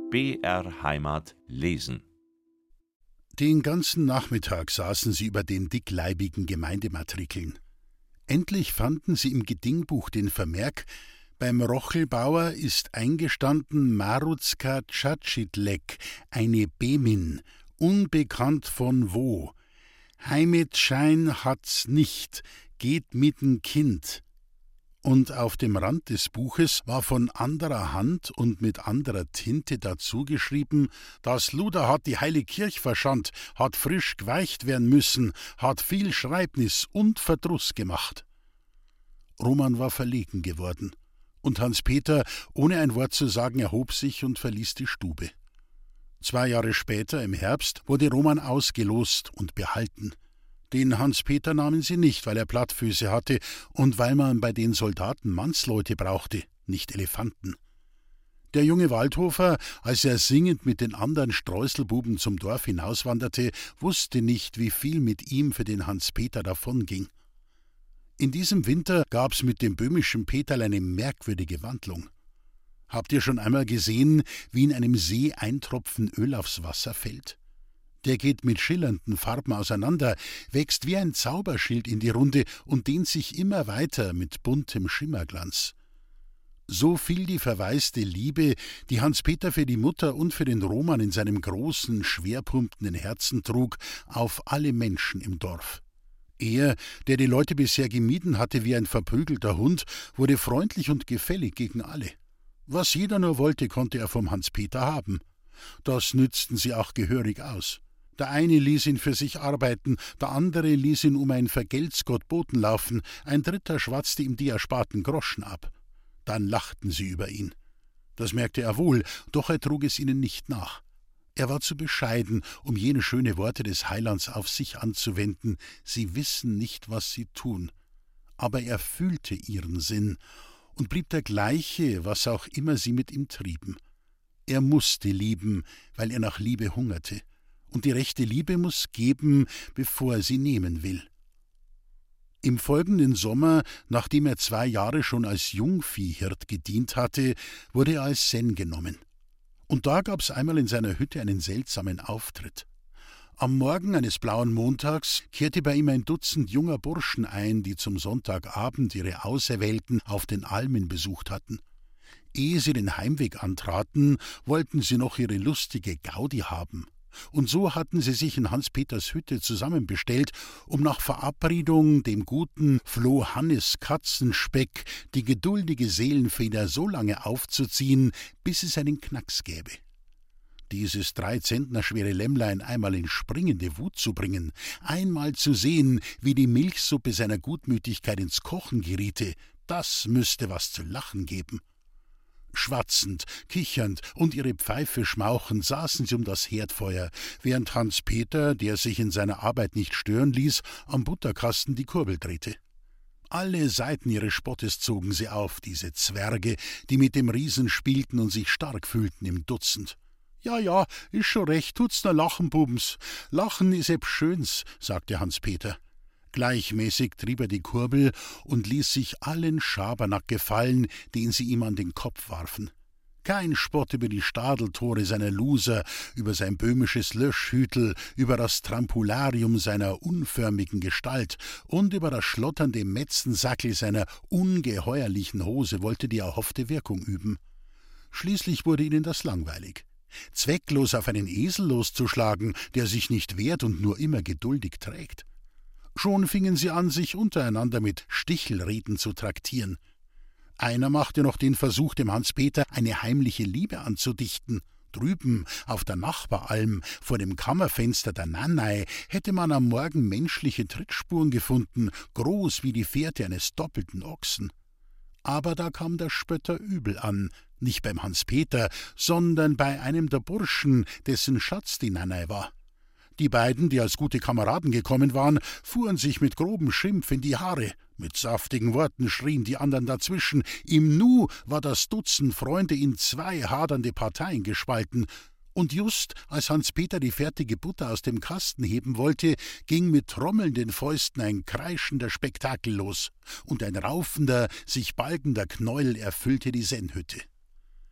BR Heimat lesen. Den ganzen Nachmittag saßen sie über den dickleibigen Gemeindematrikeln. Endlich fanden sie im Gedingbuch den Vermerk: Beim Rochelbauer ist eingestanden Maruzka Tschatschidlek, eine Bemin, unbekannt von wo. Heimetschein hat's nicht, geht mit'n Kind. Und auf dem Rand des Buches war von anderer Hand und mit anderer Tinte dazu geschrieben: Das Luder hat die Heilige Kirch verschandt, hat frisch geweicht werden müssen, hat viel Schreibnis und Verdruss gemacht. Roman war verlegen geworden, und Hans-Peter, ohne ein Wort zu sagen, erhob sich und verließ die Stube. 2 Jahre später, im Herbst, wurde Roman ausgelost und behalten. Den Hans-Peter nahmen sie nicht, weil er Plattfüße hatte und weil man bei den Soldaten Mannsleute brauchte, nicht Elefanten. Der junge Waldhofer, als er singend mit den anderen Streuselbuben zum Dorf hinauswanderte, wusste nicht, wie viel mit ihm für den Hans-Peter davonging. In diesem Winter gab's mit dem böhmischen Peterl eine merkwürdige Wandlung. Habt ihr schon einmal gesehen, wie in einem See ein Tropfen Öl aufs Wasser fällt? Der geht mit schillernden Farben auseinander, wächst wie ein Zauberschild in die Runde und dehnt sich immer weiter mit buntem Schimmerglanz. So fiel die verwaiste Liebe, die Hans-Peter für die Mutter und für den Roman in seinem großen, schwerpumpenden Herzen trug, auf alle Menschen im Dorf. Er, der die Leute bisher gemieden hatte wie ein verprügelter Hund, wurde freundlich und gefällig gegen alle. Was jeder nur wollte, konnte er vom Hans-Peter haben. Das nützten sie auch gehörig aus. Der eine ließ ihn für sich arbeiten, der andere ließ ihn um ein Vergeltsgott Boten laufen, ein dritter schwatzte ihm die ersparten Groschen ab. Dann lachten sie über ihn. Das merkte er wohl, doch er trug es ihnen nicht nach. Er war zu bescheiden, um jene schöne Worte des Heilands auf sich anzuwenden: Sie wissen nicht, was sie tun. Aber er fühlte ihren Sinn und blieb der gleiche, was auch immer sie mit ihm trieben. Er musste lieben, weil er nach Liebe hungerte. Und die rechte Liebe muß geben, bevor er sie nehmen will. Im folgenden Sommer, nachdem er 2 Jahre schon als Jungviehhirt gedient hatte, wurde er als Senn genommen. Und da gab's einmal in seiner Hütte einen seltsamen Auftritt. Am Morgen eines blauen Montags kehrte bei ihm ein Dutzend junger Burschen ein, die zum Sonntagabend ihre Auserwählten auf den Almen besucht hatten. Ehe sie den Heimweg antraten, wollten sie noch ihre lustige Gaudi haben. Und so hatten sie sich in Hans-Peters Hütte zusammenbestellt, um nach Verabredung dem guten Flohannes Katzenspeck die geduldige Seelenfeder so lange aufzuziehen, bis es einen Knacks gäbe. Dieses 3 Zentner schwere Lämmlein einmal in springende Wut zu bringen, einmal zu sehen, wie die Milchsuppe seiner Gutmütigkeit ins Kochen geriete, das müsste was zu lachen geben. Schwatzend, kichernd und ihre Pfeife schmauchend saßen sie um das Herdfeuer, während Hans-Peter, der sich in seiner Arbeit nicht stören ließ, am Butterkasten die Kurbel drehte. Alle Seiten ihres Spottes zogen sie auf, diese Zwerge, die mit dem Riesen spielten und sich stark fühlten im Dutzend. Ja, ist schon recht, tut's nur lachen, Bubens. Lachen is ebs Schöns, sagte Hans-Peter. Gleichmäßig trieb er die Kurbel und ließ sich allen Schabernack gefallen, den sie ihm an den Kopf warfen. Kein Spott über die Stadeltore seiner Luser, über sein böhmisches Löschhütel, über das Trampularium seiner unförmigen Gestalt und über das schlotternde Metzensackel seiner ungeheuerlichen Hose wollte die erhoffte Wirkung üben. Schließlich wurde ihnen das langweilig. Zwecklos auf einen Esel loszuschlagen, der sich nicht wehrt und nur immer geduldig trägt. Schon fingen sie an, sich untereinander mit Stichelreden zu traktieren. Einer machte noch den Versuch, dem Hans-Peter eine heimliche Liebe anzudichten. Drüben, auf der Nachbaralm, vor dem Kammerfenster der Nanei, hätte man am Morgen menschliche Trittspuren gefunden, groß wie die Fährte eines doppelten Ochsen. Aber da kam der Spötter übel an, nicht beim Hans-Peter, sondern bei einem der Burschen, dessen Schatz die Nanei war. Die beiden, die als gute Kameraden gekommen waren, fuhren sich mit grobem Schimpf in die Haare. Mit saftigen Worten schrien die anderen dazwischen. Im Nu war das Dutzend Freunde in 2 hadernde Parteien gespalten. Und just als Hans-Peter die fertige Butter aus dem Kasten heben wollte, ging mit trommelnden Fäusten ein kreischender Spektakel los. Und ein raufender, sich balgender Knäuel erfüllte die Sennhütte.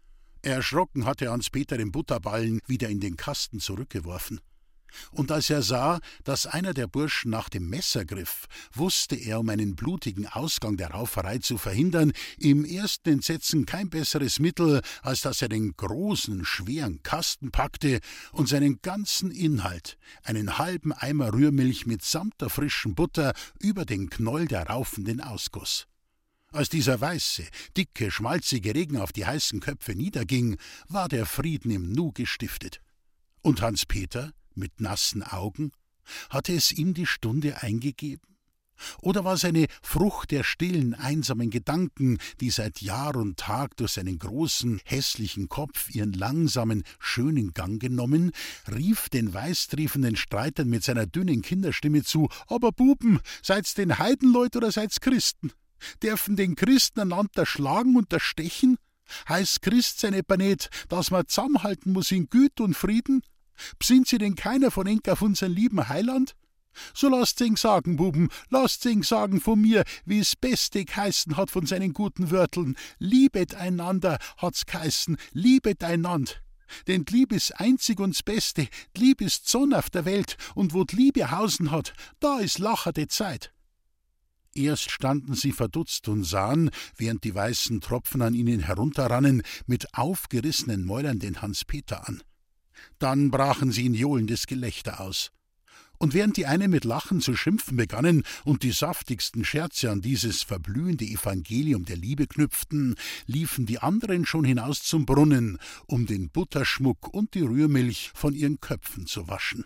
Erschrocken hatte Hans-Peter den Butterballen wieder in den Kasten zurückgeworfen. Und als er sah, dass einer der Burschen nach dem Messer griff, wusste er, um einen blutigen Ausgang der Rauferei zu verhindern, im ersten Entsetzen kein besseres Mittel, als dass er den großen, schweren Kasten packte und seinen ganzen Inhalt, einen halben Eimer Rührmilch mitsamt der frischen Butter, über den Knoll der Raufenden ausgoss. Als dieser weiße, dicke, schmalzige Regen auf die heißen Köpfe niederging, war der Frieden im Nu gestiftet. Und Hans-Peter, mit nassen Augen, hatte es ihm die Stunde eingegeben? Oder war es eine Frucht der stillen, einsamen Gedanken, die seit Jahr und Tag durch seinen großen, hässlichen Kopf ihren langsamen, schönen Gang genommen, rief den weißtriefenden Streitern mit seiner dünnen Kinderstimme zu: »Aber Buben, seid's den Heidenleut oder seid's Christen? Dürfen den Christen einander schlagen und stechen? Heißt Christ sein etwa nicht, dass man zusammenhalten muss in Güte und Frieden? Bsinnt sie denn keiner von enk auf unseren lieben Heiland? So lasst's ihn sagen, Buben, lasst's ihn sagen von mir, wie es Beste geheißen hat von seinen guten Wörteln. Liebet einander, hat's geheißen, liebet einander. Denn die Liebe ist einzig und das Beste, die Liebe ist Sonne auf der Welt, und wo die Liebe hausen hat, da ist lacherte Zeit.« Erst standen sie verdutzt und sahen, während die weißen Tropfen an ihnen herunterrannen, mit aufgerissenen Mäulern den Hans-Peter an. Dann brachen sie in johlendes Gelächter aus. Und während die einen mit Lachen zu schimpfen begannen und die saftigsten Scherze an dieses verblühende Evangelium der Liebe knüpften, liefen die anderen schon hinaus zum Brunnen, um den Butterschmuck und die Rührmilch von ihren Köpfen zu waschen.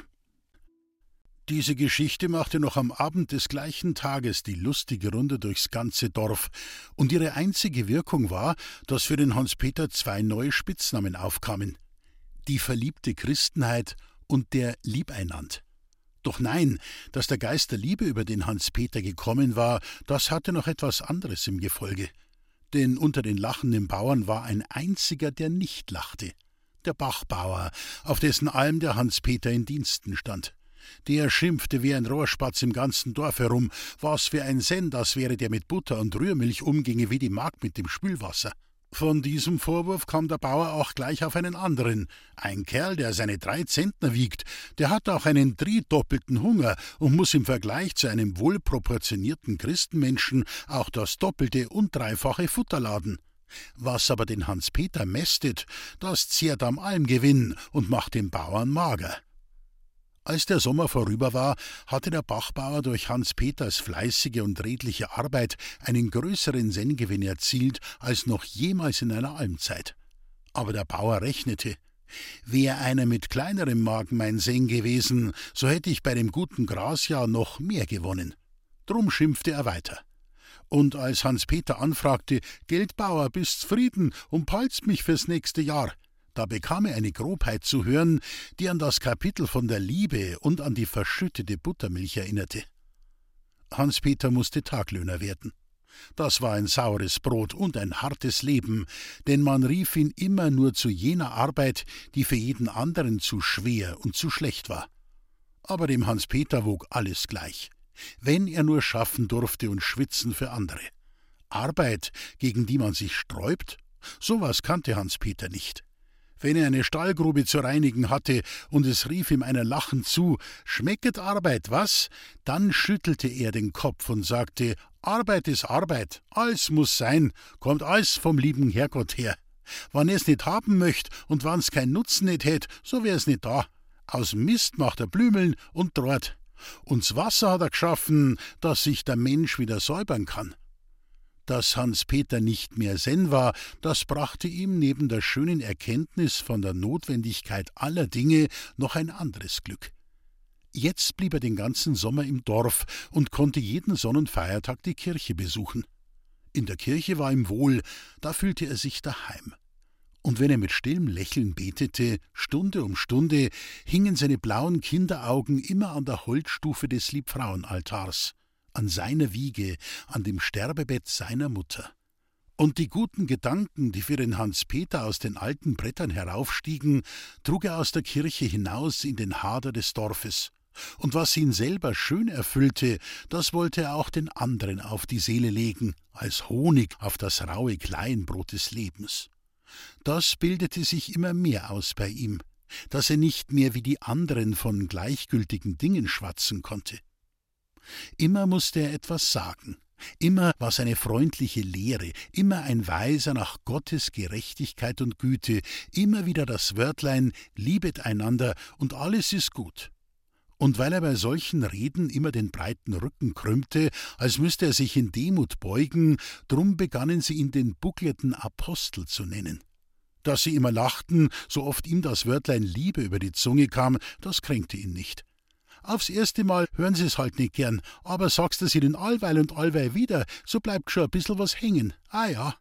Diese Geschichte machte noch am Abend des gleichen Tages die lustige Runde durchs ganze Dorf, und ihre einzige Wirkung war, dass für den Hans-Peter 2 neue Spitznamen aufkamen: die verliebte Christenheit und der Liebeinand. Doch nein, dass der Geist der Liebe über den Hans-Peter gekommen war, das hatte noch etwas anderes im Gefolge. Denn unter den lachenden Bauern war ein einziger, der nicht lachte: der Bachbauer, auf dessen Alm der Hans-Peter in Diensten stand. Der schimpfte wie ein Rohrspatz im ganzen Dorf herum, was für ein Senn das wäre, der mit Butter und Rührmilch umginge wie die Magd mit dem Spülwasser. Von diesem Vorwurf kam der Bauer auch gleich auf einen anderen. Ein Kerl, der seine 3 Zentner wiegt, der hat auch einen doppelten Hunger und muss im Vergleich zu einem wohlproportionierten Christenmenschen auch das doppelte und dreifache Futter laden. Was aber den Hans-Peter mästet, das zehrt am Almgewinn und macht den Bauern mager. Als der Sommer vorüber war, hatte der Bachbauer durch Hans-Peters fleißige und redliche Arbeit einen größeren Senngewinn erzielt als noch jemals in einer Almzeit. Aber der Bauer rechnete: Wär einer mit kleinerem Magen mein Senn gewesen, so hätte ich bei dem guten Grasjahr noch mehr gewonnen. Drum schimpfte er weiter. Und als Hans-Peter anfragte: »Geldbauer, bist's zufrieden und paltst mich fürs nächste Jahr?« Da bekam er eine Grobheit zu hören, die an das Kapitel von der Liebe und an die verschüttete Buttermilch erinnerte. Hans-Peter musste Taglöhner werden. Das war ein saures Brot und ein hartes Leben, denn man rief ihn immer nur zu jener Arbeit, die für jeden anderen zu schwer und zu schlecht war. Aber dem Hans-Peter wog alles gleich, wenn er nur schaffen durfte und schwitzen für andere. Arbeit, gegen die man sich sträubt, sowas kannte Hans-Peter nicht. Wenn er eine Stallgrube zu reinigen hatte und es rief ihm einer lachend zu: »Schmecket Arbeit, was?« dann schüttelte er den Kopf und sagte: »Arbeit ist Arbeit, alles muss sein, kommt alles vom lieben Herrgott her. Wann er's nicht haben möcht und wann's kein Nutzen nicht hätt, so wär's nicht da. Aus Mist macht er Blümeln und Dort. Und's Wasser hat er geschaffen, dass sich der Mensch wieder säubern kann.« Dass Hans-Peter nicht mehr Senn war, das brachte ihm neben der schönen Erkenntnis von der Notwendigkeit aller Dinge noch ein anderes Glück. Jetzt blieb er den ganzen Sommer im Dorf und konnte jeden Sonn- und Feiertag die Kirche besuchen. In der Kirche war ihm wohl, da fühlte er sich daheim. Und wenn er mit stillem Lächeln betete, Stunde um Stunde, hingen seine blauen Kinderaugen immer an der Holzstufe des Liebfrauenaltars, an seiner Wiege, an dem Sterbebett seiner Mutter. Und die guten Gedanken, die für den Hans-Peter aus den alten Brettern heraufstiegen, trug er aus der Kirche hinaus in den Hader des Dorfes. Und was ihn selber schön erfüllte, das wollte er auch den anderen auf die Seele legen, als Honig auf das raue Kleinbrot des Lebens. Das bildete sich immer mehr aus bei ihm, dass er nicht mehr wie die anderen von gleichgültigen Dingen schwatzen konnte. Immer musste er etwas sagen, immer war seine freundliche Lehre, immer ein Weiser nach Gottes Gerechtigkeit und Güte, immer wieder das Wörtlein »Liebet einander und alles ist gut«. Und weil er bei solchen Reden immer den breiten Rücken krümmte, als müsste er sich in Demut beugen, drum begannen sie ihn den buckelten Apostel zu nennen. Dass sie immer lachten, so oft ihm das Wörtlein Liebe über die Zunge kam, das kränkte ihn nicht. Aufs erste Mal hören sie es halt nicht gern, aber sagst du es ihnen allweil und allweil wieder, so bleibt schon ein bissl was hängen. Ah ja.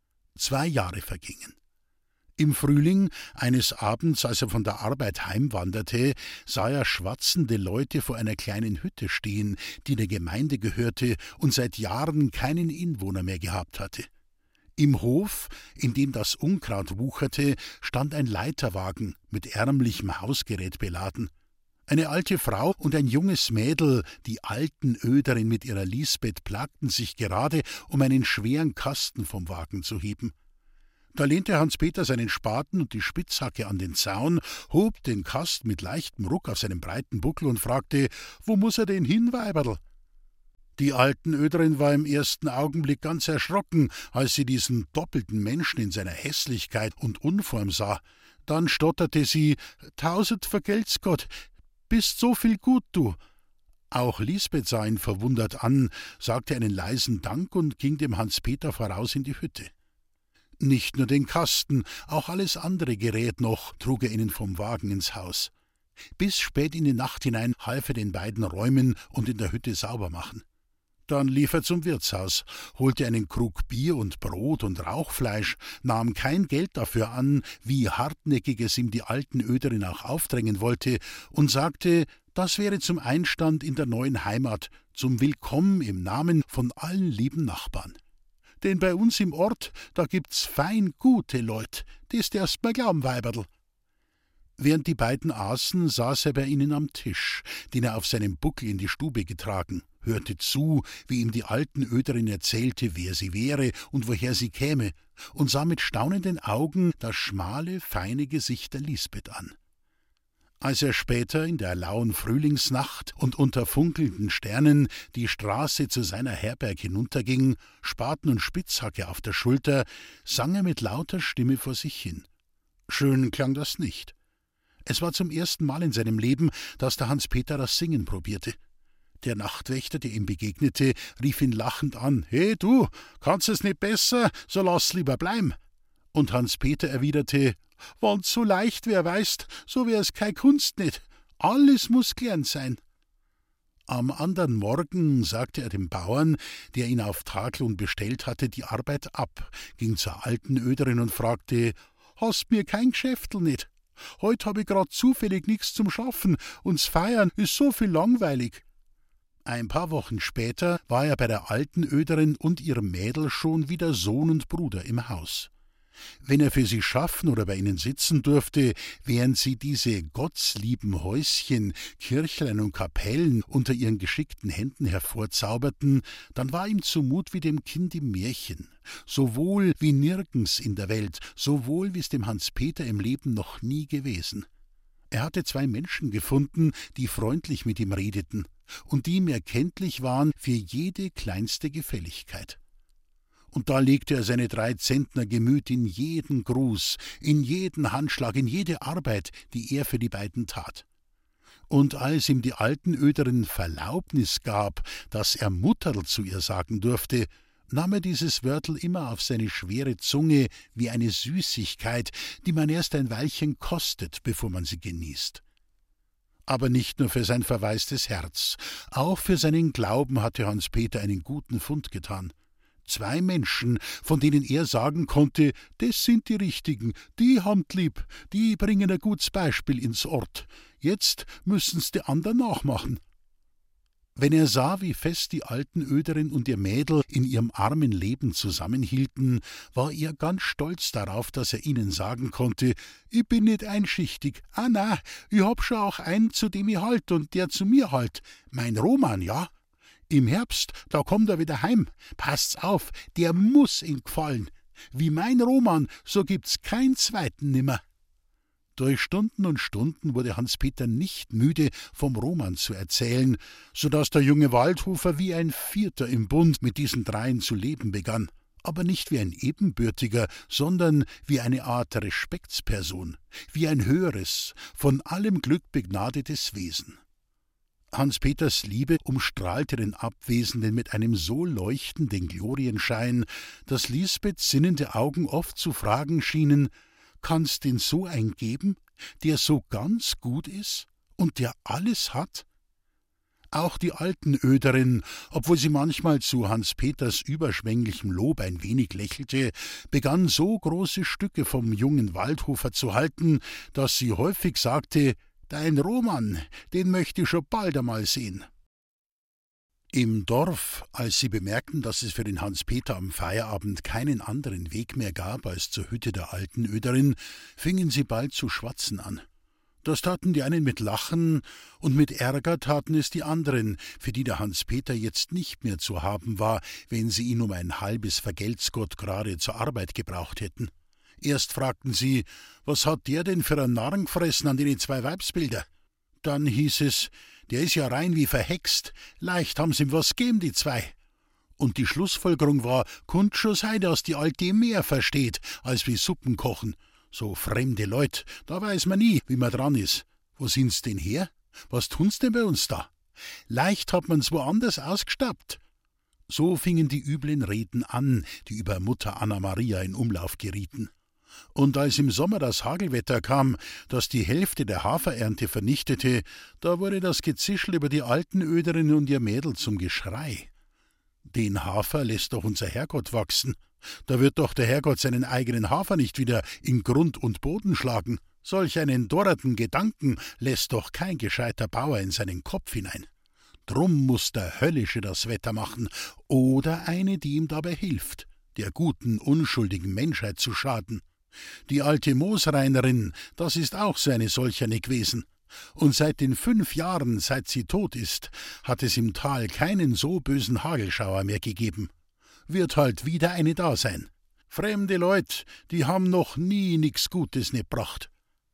2 Jahre vergingen. Im Frühling, eines Abends, als er von der Arbeit heimwanderte, sah er schwatzende Leute vor einer kleinen Hütte stehen, die der Gemeinde gehörte und seit Jahren keinen Inwohner mehr gehabt hatte. Im Hof, in dem das Unkraut wucherte, stand ein Leiterwagen mit ärmlichem Hausgerät beladen. Eine alte Frau und ein junges Mädel, die Altenöderin mit ihrer Lisbeth, plagten sich gerade, um einen schweren Kasten vom Wagen zu heben. Da lehnte Hans-Peter seinen Spaten und die Spitzhacke an den Zaun, hob den Kasten mit leichtem Ruck auf seinem breiten Buckel und fragte, »Wo muß er denn hin, Weiberl?« Die Altenöderin war im ersten Augenblick ganz erschrocken, als sie diesen doppelten Menschen in seiner Hässlichkeit und Unform sah. Dann stotterte sie, »Tausend vergelt's Gott, bist so viel gut, du!« Auch Lisbeth sah ihn verwundert an, sagte einen leisen Dank und ging dem Hans-Peter voraus in die Hütte. Nicht nur den Kasten, auch alles andere Gerät noch trug er ihnen vom Wagen ins Haus. Bis spät in die Nacht hinein half er den beiden räumen und in der Hütte sauber machen. Dann lief er zum Wirtshaus, holte einen Krug Bier und Brot und Rauchfleisch, nahm kein Geld dafür an, wie hartnäckig es ihm die Altenöderin auch aufdrängen wollte, und sagte, das wäre zum Einstand in der neuen Heimat, zum Willkommen im Namen von allen lieben Nachbarn. Denn bei uns im Ort, da gibt's fein gute Leut, das darfst mir glauben, Weiberl. Während die beiden aßen, saß er bei ihnen am Tisch, den er auf seinem Buckel in die Stube getragen, hörte zu, wie ihm die Altenöderin erzählte, wer sie wäre und woher sie käme, und sah mit staunenden Augen das schmale, feine Gesicht der Lisbeth an. Als er später in der lauen Frühlingsnacht und unter funkelnden Sternen die Straße zu seiner Herberg hinunterging, Spaten und Spitzhacke auf der Schulter, sang er mit lauter Stimme vor sich hin. Schön klang das nicht. Es war zum ersten Mal in seinem Leben, dass der Hans-Peter das Singen probierte. Der Nachtwächter, der ihm begegnete, rief ihn lachend an, »He du, kannst es nicht besser, so lass lieber bleiben.« Und Hans-Peter erwiderte, »Wann's so leicht wär, weißt, so wär's keine Kunst nicht. Alles muß gelernt sein.« Am andern Morgen sagte er dem Bauern, der ihn auf Taglohn bestellt hatte, die Arbeit ab, ging zur Altenöderin und fragte, »Hast mir kein Geschäftl nicht? Heut hab ich grad zufällig nix zum Schaffen, und's Feiern ist so viel langweilig.« Ein paar Wochen später war er bei der Altenöderin und ihrem Mädel schon wieder Sohn und Bruder im Haus. Wenn er für sie schaffen oder bei ihnen sitzen durfte, während sie diese gottslieben Häuschen, Kirchlein und Kapellen unter ihren geschickten Händen hervorzauberten, dann war ihm zumut wie dem Kind im Märchen, so wohl wie nirgends in der Welt, so wohl wie es dem Hans-Peter im Leben noch nie gewesen. Er hatte 2 Menschen gefunden, die freundlich mit ihm redeten und die ihm erkenntlich waren für jede kleinste Gefälligkeit. Und da legte er seine 3 Zentner Gemüt in jeden Gruß, in jeden Handschlag, in jede Arbeit, die er für die beiden tat. Und als ihm die Altenöderin Verlaubnis gab, dass er Mutterl zu ihr sagen durfte, nahm er dieses Wörtel immer auf seine schwere Zunge wie eine Süßigkeit, die man erst ein Weilchen kostet, bevor man sie genießt. Aber nicht nur für sein verwaistes Herz, auch für seinen Glauben hatte Hans-Peter einen guten Fund getan. 2 Menschen, von denen er sagen konnte, das sind die Richtigen, die haben't lieb, die bringen ein gutes Beispiel ins Ort. Jetzt müssen's die anderen nachmachen. Wenn er sah, wie fest die Altenöderin und ihr Mädel in ihrem armen Leben zusammenhielten, war er ganz stolz darauf, dass er ihnen sagen konnte, ich bin nicht einschichtig, na, ich hab schon auch einen, zu dem ich halt und der zu mir halt, mein Roman, ja. Im Herbst, da kommt er wieder heim. Passt's auf, der muß ihm gefallen. Wie mein Roman, so gibt's keinen zweiten nimmer.« Durch Stunden und Stunden wurde Hans-Peter nicht müde, vom Roman zu erzählen, so daß der junge Waldhofer wie ein Vierter im Bund mit diesen dreien zu leben begann, aber nicht wie ein Ebenbürtiger, sondern wie eine Art Respektsperson, wie ein höheres, von allem Glück begnadetes Wesen. Hans-Peters Liebe umstrahlte den Abwesenden mit einem so leuchtenden Glorienschein, dass Lisbeths sinnende Augen oft zu fragen schienen: »Kann's denn so einen geben, der so ganz gut ist und der alles hat?« Auch die Altenöderin, obwohl sie manchmal zu Hans-Peters überschwänglichem Lob ein wenig lächelte, begann so große Stücke vom jungen Waldhofer zu halten, dass sie häufig sagte: »Dein Roman, den möchte ich schon bald einmal sehen.« Im Dorf, als sie bemerkten, dass es für den Hans-Peter am Feierabend keinen anderen Weg mehr gab als zur Hütte der Altenöderin, fingen sie bald zu schwatzen an. Das taten die einen mit Lachen, und mit Ärger taten es die anderen, für die der Hans-Peter jetzt nicht mehr zu haben war, wenn sie ihn um ein halbes Vergeltsgott gerade zur Arbeit gebraucht hätten. Erst fragten sie: »Was hat der denn für einen Narren gefressen an den 2 Weibsbilder?« Dann hieß es: »Der ist ja rein wie verhext, leicht haben's ihm was gegeben, die 2. Und die Schlussfolgerung war: »Kunnt schon sein, dass die Alte mehr versteht, als wie Suppen kochen. So fremde Leut, da weiß man nie, wie man dran ist. Wo sind's denn her? Was tun's denn bei uns da? Leicht hat man's woanders ausgestappt.« So fingen die üblen Reden an, die über Mutter Anna-Maria in Umlauf gerieten. Und als im Sommer das Hagelwetter kam, das die Hälfte der Haferernte vernichtete, da wurde das Gezischel über die Altenöderin und ihr Mädel zum Geschrei. »Den Hafer lässt doch unser Herrgott wachsen. Da wird doch der Herrgott seinen eigenen Hafer nicht wieder in Grund und Boden schlagen. Solch einen dorreten Gedanken lässt doch kein gescheiter Bauer in seinen Kopf hinein. Drum muß der Höllische das Wetter machen, oder eine, die ihm dabei hilft, der guten, unschuldigen Menschheit zu schaden. Die alte Moosreinerin, das ist auch so eine solcherne gewesen. Und seit den 5 Jahren, seit sie tot ist, hat es im Tal keinen so bösen Hagelschauer mehr gegeben. Wird halt wieder eine da sein. Fremde Leut, die haben noch nie nix Gutes nicht gebracht.«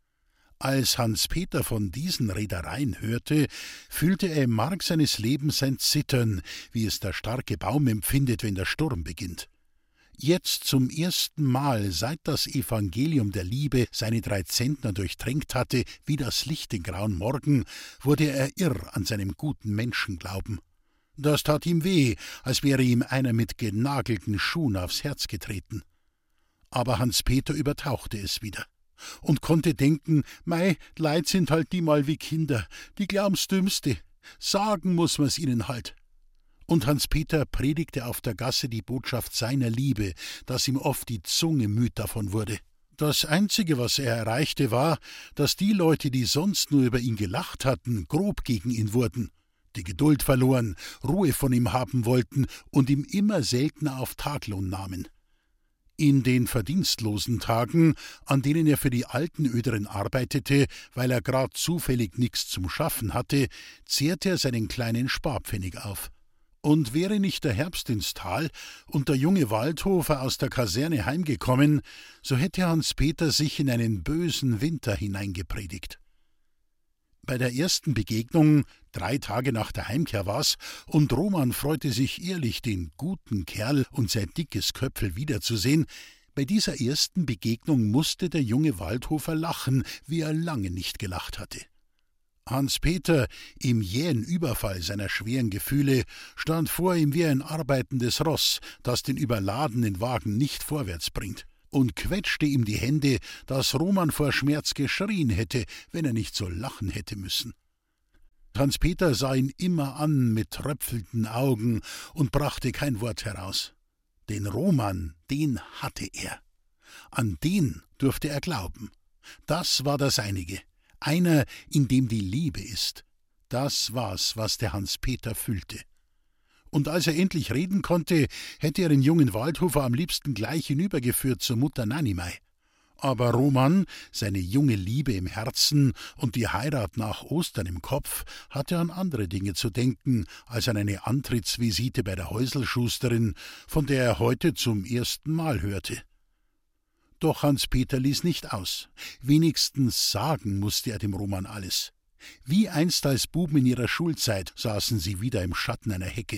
Als Hans-Peter von diesen Redereien hörte, fühlte er im Mark seines Lebens ein Zittern, wie es der starke Baum empfindet, wenn der Sturm beginnt. Jetzt zum ersten Mal, seit das Evangelium der Liebe seine 3 Zentner durchtränkt hatte, wie das Licht den grauen Morgen, wurde er irr an seinem guten Menschenglauben. Das tat ihm weh, als wäre ihm einer mit genagelten Schuhen aufs Herz getreten. Aber Hans-Peter übertauchte es wieder und konnte denken: »Mei, Leid sind halt die mal wie Kinder, die glauben's Dümmste. Sagen muß man's ihnen halt.« Und Hans-Peter predigte auf der Gasse die Botschaft seiner Liebe, dass ihm oft die Zunge müd davon wurde. Das Einzige, was er erreichte, war, dass die Leute, die sonst nur über ihn gelacht hatten, grob gegen ihn wurden, die Geduld verloren, Ruhe von ihm haben wollten und ihm immer seltener auf Taglohn nahmen. In den verdienstlosen Tagen, an denen er für die Altenöderin arbeitete, weil er grad zufällig nichts zum Schaffen hatte, zehrte er seinen kleinen Sparpfennig auf. Und wäre nicht der Herbst ins Tal und der junge Waldhofer aus der Kaserne heimgekommen, so hätte Hans-Peter sich in einen bösen Winter hineingepredigt. Bei der ersten Begegnung, 3 Tage nach der Heimkehr war's, und Roman freute sich ehrlich, den guten Kerl und sein dickes Köpfel wiederzusehen, bei dieser ersten Begegnung musste der junge Waldhofer lachen, wie er lange nicht gelacht hatte. Hans-Peter, im jähen Überfall seiner schweren Gefühle, stand vor ihm wie ein arbeitendes Ross, das den überladenen Wagen nicht vorwärts bringt, und quetschte ihm die Hände, dass Roman vor Schmerz geschrien hätte, wenn er nicht so lachen hätte müssen. Hans-Peter sah ihn immer an mit tröpfelnden Augen und brachte kein Wort heraus. Den Roman, den hatte er. An den durfte er glauben. Das war das Einige. Einer, in dem die Liebe ist. Das war's, was der Hans-Peter fühlte. Und als er endlich reden konnte, hätte er den jungen Waldhofer am liebsten gleich hinübergeführt zur Mutter Nanimei. Aber Roman, seine junge Liebe im Herzen und die Heirat nach Ostern im Kopf, hatte an andere Dinge zu denken, als an eine Antrittsvisite bei der Häuselschusterin, von der er heute zum ersten Mal hörte. Doch Hans-Peter ließ nicht aus. Wenigstens sagen musste er dem Roman alles. Wie einst als Buben in ihrer Schulzeit saßen sie wieder im Schatten einer Hecke.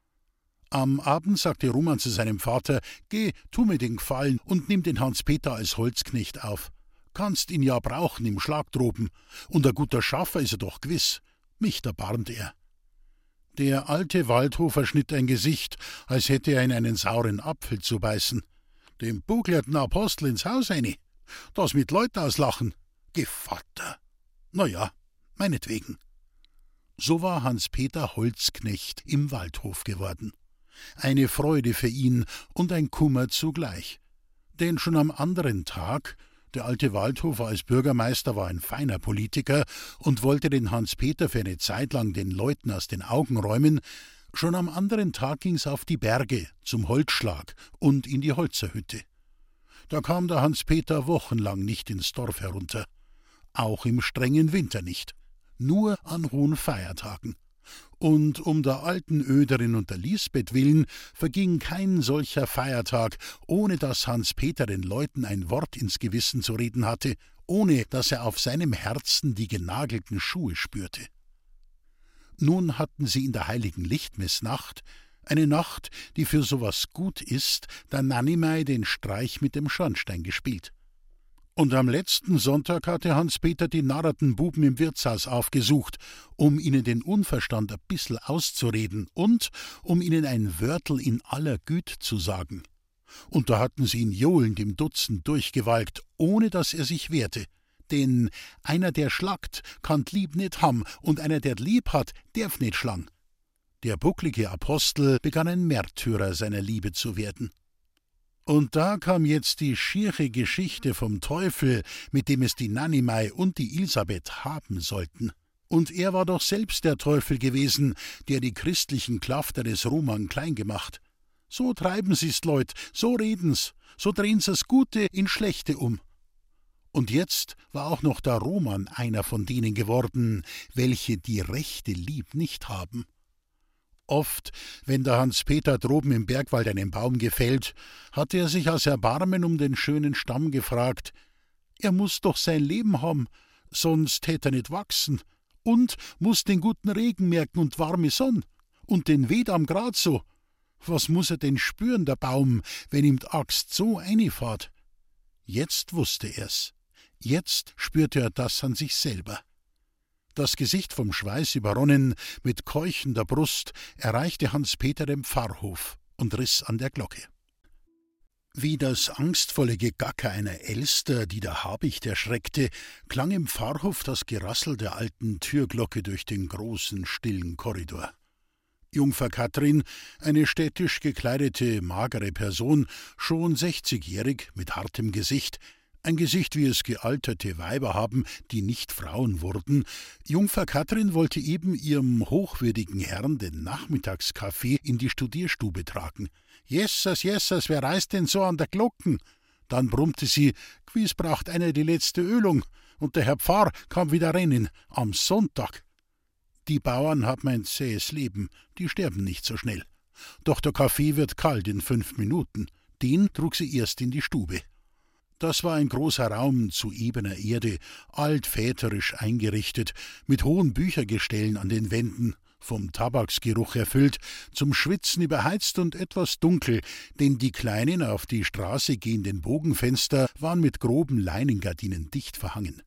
Am Abend sagte Roman zu seinem Vater: »Geh, tu mir den Gefallen und nimm den Hans-Peter als Holzknecht auf. Kannst ihn ja brauchen im Schlag droben, und ein guter Schaffer ist er doch gewiss.« Mich erbarmte er. Der alte Waldhofer schnitt ein Gesicht, als hätte er in einen sauren Apfel zu beißen. »Dem buglierten Apostel ins Haus eine? Das mit Leut auslachen? Gevatter! Na ja, meinetwegen.« So war Hans-Peter Holzknecht im Waldhof geworden. Eine Freude für ihn und ein Kummer zugleich. Denn schon am anderen Tag, der alte Waldhofer als Bürgermeister war ein feiner Politiker und wollte den Hans-Peter für eine Zeit lang den Leuten aus den Augen räumen, schon am anderen Tag ging's auf die Berge zum Holzschlag und in die Holzerhütte. Da kam der Hans-Peter wochenlang nicht ins Dorf herunter, auch im strengen Winter nicht, nur an hohen Feiertagen. Und um der alten Öderin und der Lisbeth willen verging kein solcher Feiertag, ohne dass Hans-Peter den Leuten ein Wort ins Gewissen zu reden hatte, ohne dass er auf seinem Herzen die genagelten Schuhe spürte. Nun hatten sie in der heiligen Lichtmessnacht, eine Nacht, die für sowas gut ist, der Nanimei den Streich mit dem Schornstein gespielt. Und am letzten Sonntag hatte Hans-Peter die narrten Buben im Wirtshaus aufgesucht, um ihnen den Unverstand ein bissl auszureden und um ihnen ein Wörtel in aller Güte zu sagen. Und da hatten sie ihn johlend im Dutzend durchgewalkt, ohne dass er sich wehrte. Denn einer, der schlagt, kann lieb nicht ham, und einer, der lieb hat, darf nicht schlang. Der bucklige Apostel begann ein Märtyrer seiner Liebe zu werden. Und da kam jetzt die schiere Geschichte vom Teufel, mit dem es die Nanimei und die Elisabeth haben sollten. Und er war doch selbst der Teufel gewesen, der die christlichen Klafter des Roman klein gemacht. So treiben sie's, Leut, so reden's, so drehen's das Gute in Schlechte um. Und jetzt war auch noch der Roman einer von denen geworden, welche die rechte Lieb nicht haben. Oft, wenn der Hans-Peter droben im Bergwald einen Baum gefällt, hatte er sich aus Erbarmen um den schönen Stamm gefragt: Er muß doch sein Leben haben, sonst tät er nicht wachsen, und muß den guten Regen merken und warme Sonn, und den Wedam grad so. Was muß er denn spüren, der Baum, wenn ihm die Axt so einfahrt? Jetzt wusste er's. Jetzt spürte er das an sich selber. Das Gesicht vom Schweiß überronnen, mit keuchender Brust, erreichte Hans-Peter den Pfarrhof und riß an der Glocke. Wie das angstvolle Gegacker einer Elster, die der Habicht erschreckte, klang im Pfarrhof das Gerassel der alten Türglocke durch den großen, stillen Korridor. Jungfer Kathrin, eine städtisch gekleidete, magere Person, schon 60-jährig, mit hartem Gesicht, ein Gesicht, wie es gealterte Weiber haben, die nicht Frauen wurden. Jungfer Kathrin wollte eben ihrem hochwürdigen Herrn den Nachmittagskaffee in die Studierstube tragen. »Jessas, jessas, wer reißt denn so an der Glocken?« Dann brummte sie: »Gewiss braucht einer die letzte Ölung, und der Herr Pfarr kam wieder rennen, am Sonntag.« Die Bauern haben ein zähes Leben, die sterben nicht so schnell. Doch der Kaffee wird kalt in 5 Minuten. Den trug sie erst in die Stube. Das war ein großer Raum zu ebener Erde, altväterisch eingerichtet, mit hohen Büchergestellen an den Wänden, vom Tabaksgeruch erfüllt, zum Schwitzen überheizt und etwas dunkel, denn die kleinen auf die Straße gehenden Bogenfenster waren mit groben Leinengardinen dicht verhangen.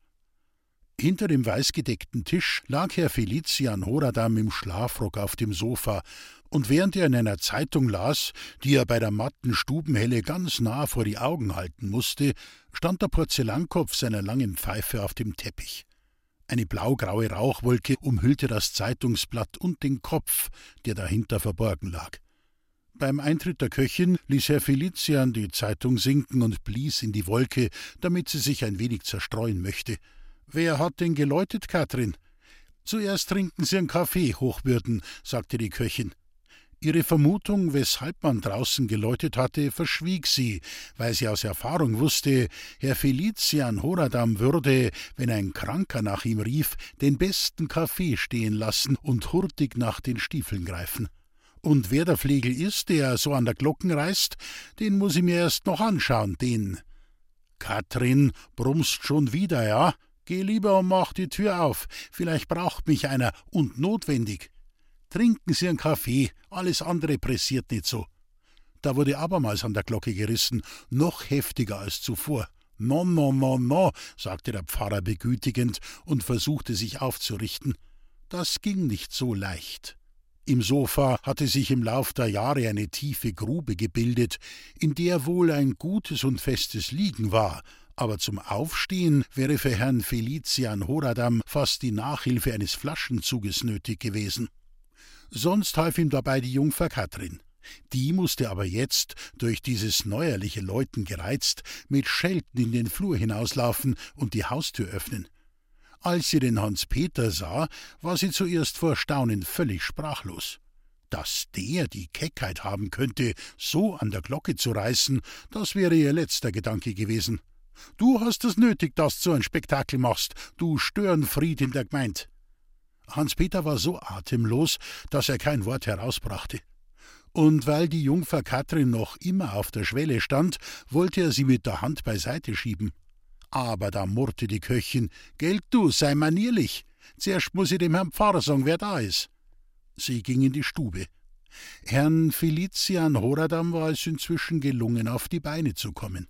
Hinter dem weißgedeckten Tisch lag Herr Felician Horadam im Schlafrock auf dem Sofa, und während er in einer Zeitung las, die er bei der matten Stubenhelle ganz nah vor die Augen halten musste, stand der Porzellankopf seiner langen Pfeife auf dem Teppich. Eine blaugraue Rauchwolke umhüllte das Zeitungsblatt und den Kopf, der dahinter verborgen lag. Beim Eintritt der Köchin ließ Herr Felician die Zeitung sinken und blies in die Wolke, damit sie sich ein wenig zerstreuen möchte. »Wer hat denn geläutet, Kathrin?« »Zuerst trinken Sie einen Kaffee, Hochwürden«, sagte die Köchin. Ihre Vermutung, weshalb man draußen geläutet hatte, verschwieg sie, weil sie aus Erfahrung wusste, Herr Felician Horadam würde, wenn ein Kranker nach ihm rief, den besten Kaffee stehen lassen und hurtig nach den Stiefeln greifen. Und wer der Flegel ist, der so an der Glocken reißt, den muß ich mir erst noch anschauen, den. Katrin, brummst schon wieder, ja? Geh lieber und mach die Tür auf. Vielleicht braucht mich einer und notwendig. Trinken Sie einen Kaffee, alles andere pressiert nicht so. Da wurde abermals an der Glocke gerissen, noch heftiger als zuvor. No, no, no, no, sagte der Pfarrer begütigend und versuchte sich aufzurichten. Das ging nicht so leicht. Im Sofa hatte sich im Lauf der Jahre eine tiefe Grube gebildet, in der wohl ein gutes und festes Liegen war, aber zum Aufstehen wäre für Herrn Felician Horadam fast die Nachhilfe eines Flaschenzuges nötig gewesen. Sonst half ihm dabei die Jungfer Katrin. Die musste aber jetzt, durch dieses neuerliche Läuten gereizt, mit Schelten in den Flur hinauslaufen und die Haustür öffnen. Als sie den Hans-Peter sah, war sie zuerst vor Staunen völlig sprachlos. Dass der die Keckheit haben könnte, so an der Glocke zu reißen, das wäre ihr letzter Gedanke gewesen. »Du hast es nötig, dass du so ein Spektakel machst, du Störenfried in der Gmeinde.« Hans-Peter war so atemlos, dass er kein Wort herausbrachte. Und weil die Jungfer Katrin noch immer auf der Schwelle stand, wollte er sie mit der Hand beiseite schieben. Aber da murrte die Köchin: »Gelt du, sei manierlich. Zuerst muss ich dem Herrn Pfarrer sagen, wer da ist.« Sie ging in die Stube. Herrn Felician Horadam war es inzwischen gelungen, auf die Beine zu kommen.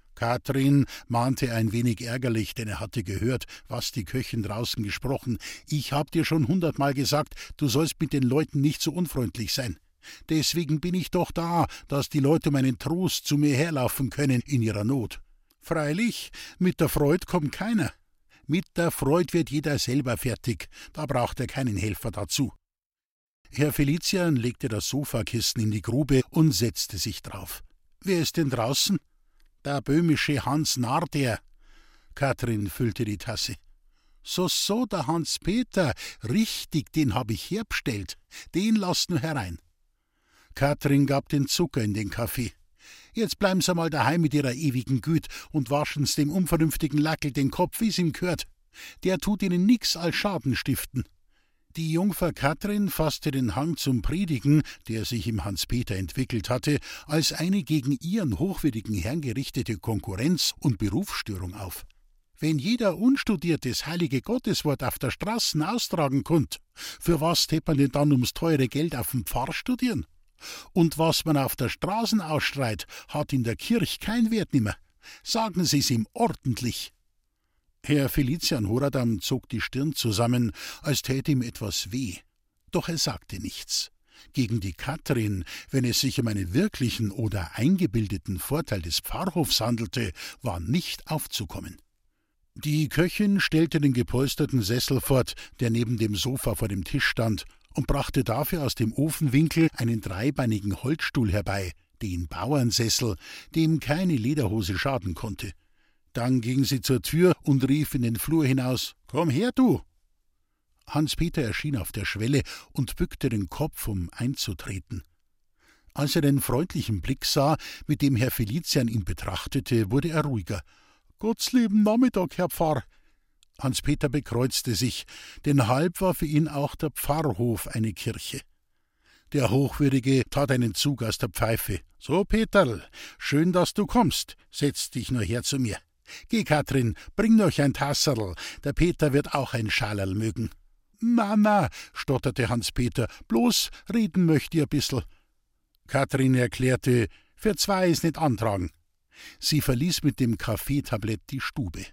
Katrin mahnte ein wenig ärgerlich, denn er hatte gehört, was die Köchin draußen gesprochen. »Ich hab dir schon 100-mal gesagt, du sollst mit den Leuten nicht so unfreundlich sein. Deswegen bin ich doch da, dass die Leute um einen Trost zu mir herlaufen können in ihrer Not. Freilich, mit der Freud kommt keiner. Mit der Freud wird jeder selber fertig, da braucht er keinen Helfer dazu.« Herr Felician legte das Sofakissen in die Grube und setzte sich drauf. »Wer ist denn draußen?« »Der böhmische Hans Narr, Katrin füllte die Tasse. »So, der Hans-Peter, richtig, den hab ich herbestellt. Den lass nur herein.« Katrin gab den Zucker in den Kaffee. »Jetzt bleiben Sie mal daheim mit Ihrer ewigen Güt und waschen's dem unvernünftigen Lackel den Kopf, wie's ihm gehört. Der tut Ihnen nix als Schaden stiften.« Die Jungfer Katrin fasste den Hang zum Predigen, der sich im Hans-Peter entwickelt hatte, als eine gegen ihren hochwürdigen Herrn gerichtete Konkurrenz und Berufsstörung auf. Wenn jeder unstudiertes heilige Gotteswort auf der Straßen austragen konnt, für was tät man denn dann ums teure Geld auf dem Pfarr studieren? Und was man auf der Straßen ausschreit, hat in der Kirch kein Wert nimmer. Sagen Sie's ihm ordentlich.« Herr Felician Horadam zog die Stirn zusammen, als täte ihm etwas weh. Doch er sagte nichts. Gegen die Katrin, wenn es sich um einen wirklichen oder eingebildeten Vorteil des Pfarrhofs handelte, war nicht aufzukommen. Die Köchin stellte den gepolsterten Sessel fort, der neben dem Sofa vor dem Tisch stand, und brachte dafür aus dem Ofenwinkel einen dreibeinigen Holzstuhl herbei, den Bauernsessel, dem keine Lederhose schaden konnte. Dann ging sie zur Tür und rief in den Flur hinaus: »Komm her, du!« Hans-Peter erschien auf der Schwelle und bückte den Kopf, um einzutreten. Als er den freundlichen Blick sah, mit dem Herr Felician ihn betrachtete, wurde er ruhiger. »Gott's lieben Nachmittag, Herr Pfarr!« Hans-Peter bekreuzte sich, denn halb war für ihn auch der Pfarrhof eine Kirche. Der Hochwürdige tat einen Zug aus der Pfeife. »So, Peterl, schön, dass du kommst. Setz dich nur her zu mir. Geh, Katrin, bring noch ein Tasserl, der Peter wird auch ein Schalerl mögen.« »Na«, stotterte Hans-Peter, »bloß reden möcht ihr bissel.« Katrin erklärte, für zwei ist nicht antragen. Sie verließ mit dem Kaffeetablett die Stube.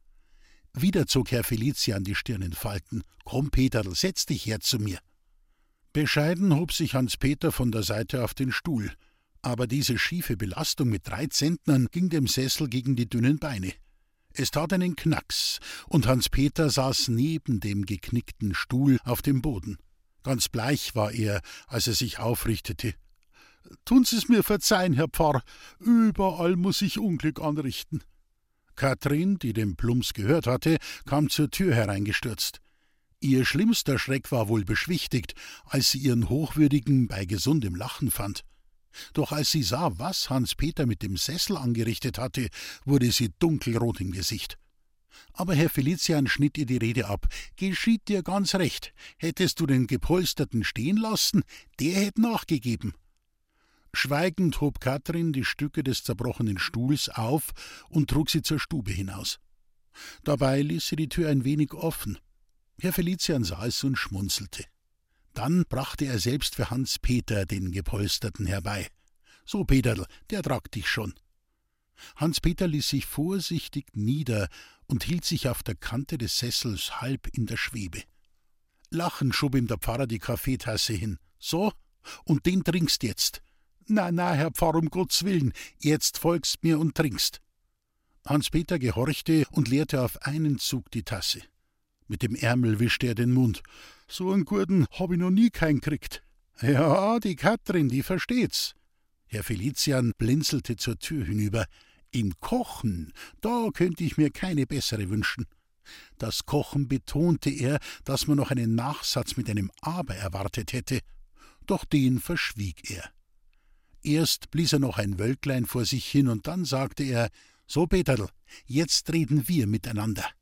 Wieder zog Herr Felician die Stirn in Falten. »Komm, Peterl, setz dich her zu mir.« Bescheiden hob sich Hans-Peter von der Seite auf den Stuhl. Aber diese schiefe Belastung mit 3 Zentnern ging dem Sessel gegen die dünnen Beine. Es tat einen Knacks, und Hans-Peter saß neben dem geknickten Stuhl auf dem Boden. Ganz bleich war er, als er sich aufrichtete. »Tun Sie's mir verzeihen, Herr Pfarr, überall muß ich Unglück anrichten.« Katrin, die den Plumps gehört hatte, kam zur Tür hereingestürzt. Ihr schlimmster Schreck war wohl beschwichtigt, als sie ihren Hochwürdigen bei gesundem Lachen fand. Doch als sie sah, was Hans-Peter mit dem Sessel angerichtet hatte, wurde sie dunkelrot im Gesicht. Aber Herr Felician schnitt ihr die Rede ab. »Geschieht dir ganz recht. Hättest du den Gepolsterten stehen lassen, der hätt nachgegeben.« Schweigend hob Katrin die Stücke des zerbrochenen Stuhls auf und trug sie zur Stube hinaus. Dabei ließ sie die Tür ein wenig offen. Herr Felician sah es und schmunzelte. Dann brachte er selbst für Hans-Peter den Gepolsterten herbei. »So, Peterl, der tragt dich schon.« Hans-Peter ließ sich vorsichtig nieder und hielt sich auf der Kante des Sessels halb in der Schwebe. Lachend schob ihm der Pfarrer die Kaffeetasse hin. »So, und den trinkst jetzt.« »Na, Herr Pfarrer, um Gottes Willen, jetzt folgst mir und trinkst.« Hans-Peter gehorchte und leerte auf einen Zug die Tasse. Mit dem Ärmel wischte er den Mund. »So einen guten hab ich noch nie keinen gekriegt.« »Ja, die Katrin, die versteht's.« Herr Felician blinzelte zur Tür hinüber. »Im Kochen, da könnte ich mir keine bessere wünschen.« Das Kochen betonte er, dass man noch einen Nachsatz mit einem Aber erwartet hätte. Doch den verschwieg er. Erst blies er noch ein Wölklein vor sich hin und dann sagte er: »So, Peterl, jetzt reden wir miteinander.«